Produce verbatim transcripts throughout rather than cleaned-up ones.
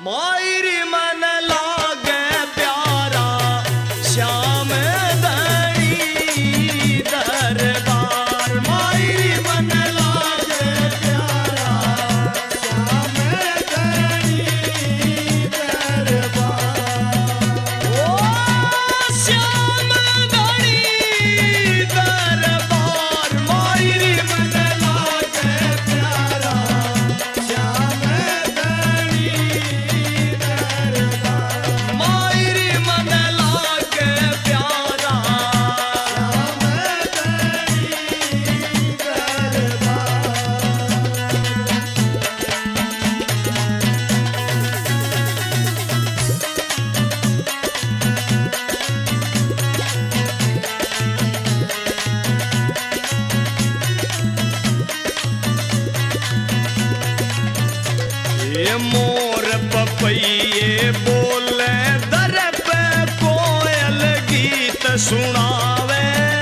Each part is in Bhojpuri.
मायरी मन लागे प्यारा श्याम धनी दरबार मायरी मन लागे प्यारा श्याम धनी दरबार ओ श्याम धनी दरबार मायरी मन लागे प्यारा श्याम धनी मायरी मन लागे प्यारा श्याम ये मोर पपैये बोले दर पे कोयल गीत सुनावे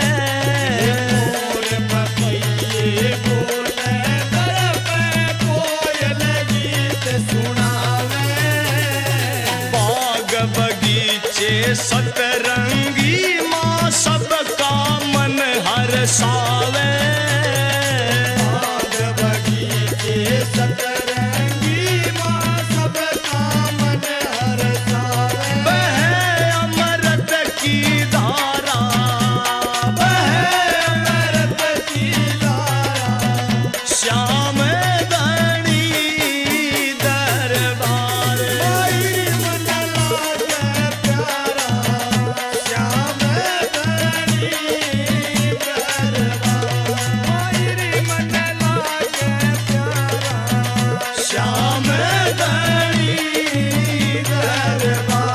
मोर पपैये बोले दर पे कोयल गीत सुनावे बाग बगीचे सतरंगी माँ सबका मन हरसावे बाग बगीचे सतरंगी माँ सबका मन हरसावे बहे अमृत की धारा बहे अमृत की धारा श्याम धनी दरबार मायरी मन लागे प्यारा श्याम धनी दरबार मायरी मन लागे प्यारा श्याम धनी दरबार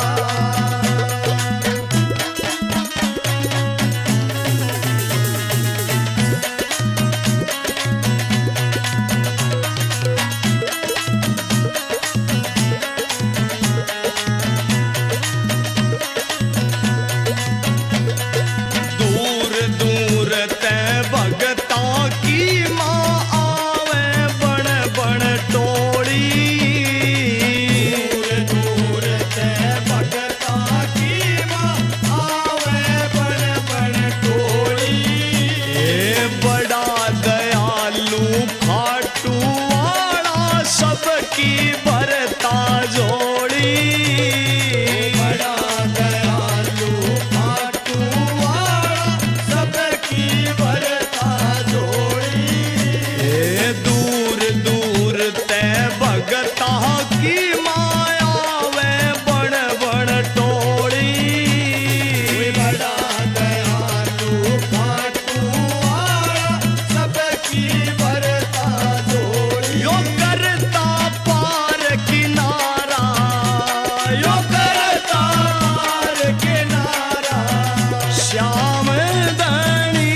दूर दूर ते भगता की माँ आवे बण बण टोली दूर दूर ते भगता की माँ आवे बण बण टोली ये बड़ा दयालु खाटू वाला सबकी भरता जोड़ी बड़ा दयालु खाटू वाला सबकी भरता जोड़ी ये दूर दूर ते भगता की माया वे बण बण टोली बड़ा दयालु खाटू वाला सबकी भरता जोड़ी यो करता पार किनारा यो करता पार किनारा श्याम धनी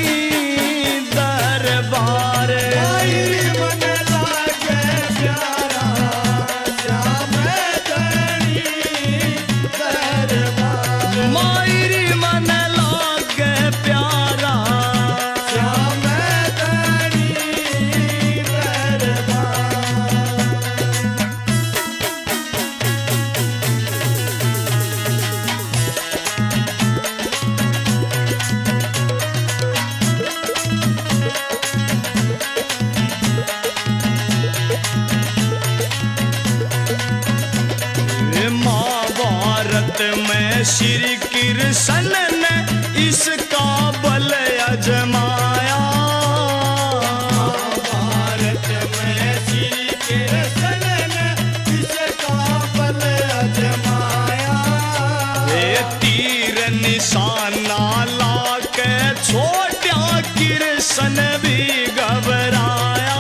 दरबार मायरी मन लागे प्यारा श्याम धनी दरबार मायरी मन लागे प्यारा श्याम धनी दरबार ये महाभारत में श्री कृष्ण ने इसका बल अजमाया महाभारत में श्री कृष्ण ने इसका बल अजमाया ये तीर निशाना लाके छोटा कृष्ण भी घबराया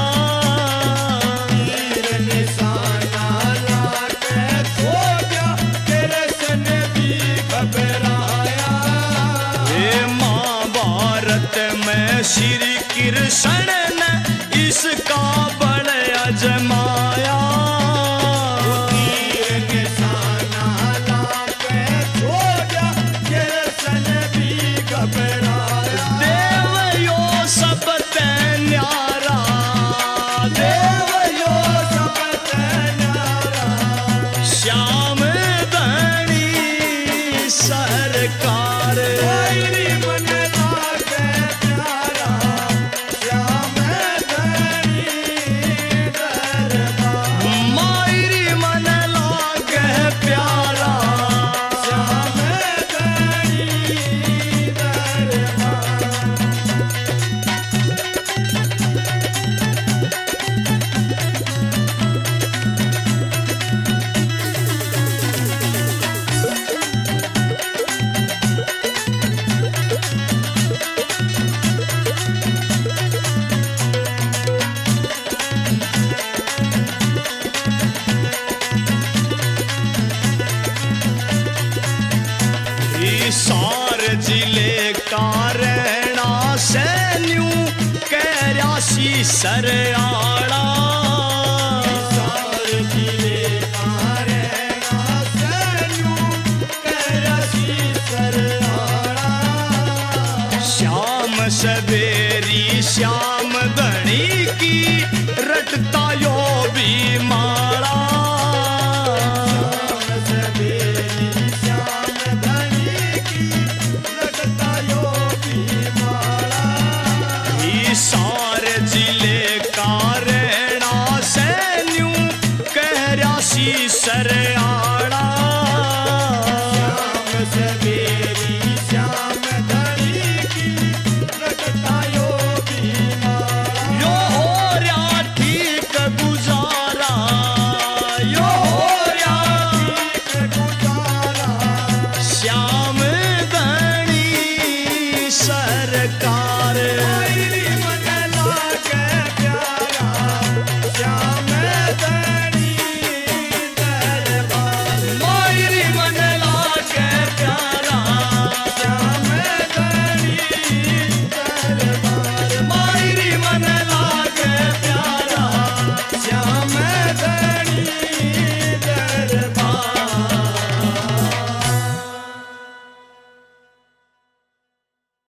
तीर निशाना लाके छोटा कृष्ण भी घबराया ये महाभारत में श्री कृष्ण ने इसका बल अजमाया तीर निशाना लाके छोटा कृष्ण भी घबराया देव यो सब ते न्यारा देव यो सब ते न्यारा श्याम सरयाड़ा सार जिले रहना सैन्यू कहरा शीसर आड़ा श्याम सवेरी श्याम धनी की रटता यो भी माड़ा सारे जिले का रहना सैन्यू कहरा शीसर आड़ा